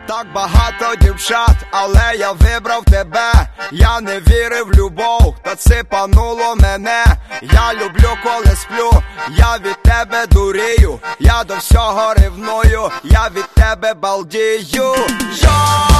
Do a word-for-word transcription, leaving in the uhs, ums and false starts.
Так багато дівчат, але я вибрав тебе. Я не вірив в любов, та ципануло мене. Я люблю, коли сплю, я від тебе дурію. Я до всього ревную, я від тебе балдію. Йо!